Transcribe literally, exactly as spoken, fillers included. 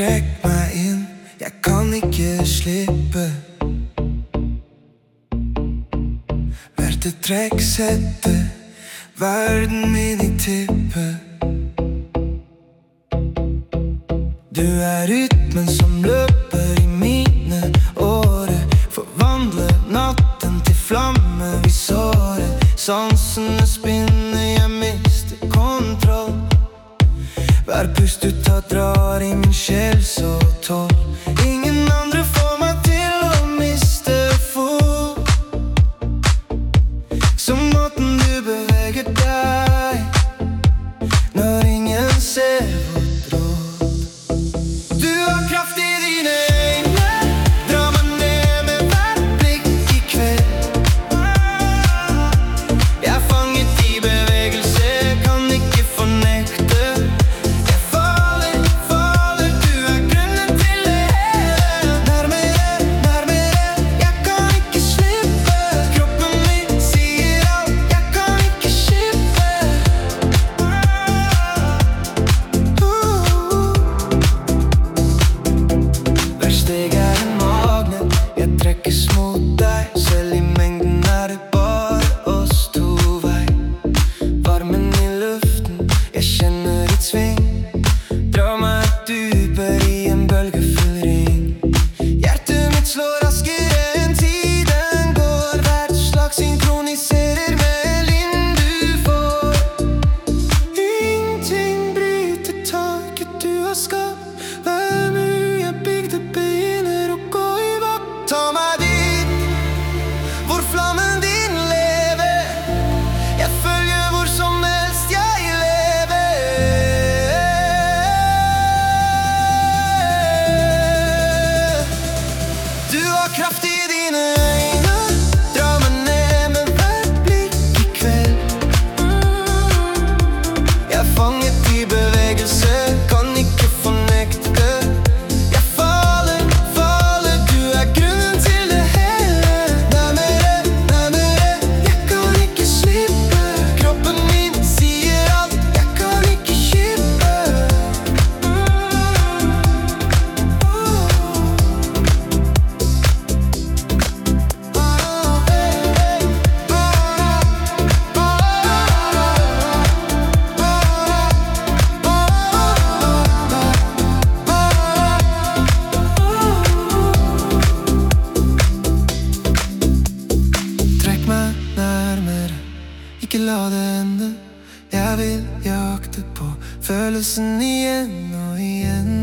trekk meg inn, jeg kan ikke slippe. Hvert et trekk setter verden min i tippe. Du er rytmen som løper i mine årer, forvandler natten til flamme vi sårer. Sansene spinner, jeg mister kontroll. Hver pust du tar drar i min sjel så tål. Ingen andre får meg til å miste fot, som måten du beveger deg når ingen ser vårt råd. Du har kraft i dine øyne, dra meg ned med hvert blikk i kveld. Jeg er fanget i bevegelse, kan ikke fornekte. Jeg faller, faller, du er grunnen til det hele. Nærmere, nærmere, jeg kan ikke slippe. Kroppen min sier alt, jeg kan ikke slippe. Hver steg er en magnet, jeg trekkes mot deg. Selv i mengden er det bare oss to vei. Varmen i luften, jeg kjenner ditt sving. Dra meg dypere i en bølgefull ring. Hjertet mitt slår raskere enn tiden går. Hvert slag synkroniserer med lyden du får. Ingenting bryter taket du har skapt. Hver mur jeg bygde begynner å gå i vakt. Ta meg dit, hvor flammen din lever. Jeg følger hvor som helst jeg lever. Du har kraft i dine øyne, dra meg ned med hvert blikk i kveld. Jeg er fanget i bevegelse, kan ikke fornekte. Jeg faller, faller, du er grunnen til det hele. Nærmere, nærmere, jeg kan ikke slippe. Kroppen min sier alt, jeg kan ikke slippe. Trekk meg nærmere, ikke la det ende. Jeg vil jakte på følelsen igjen og igjen.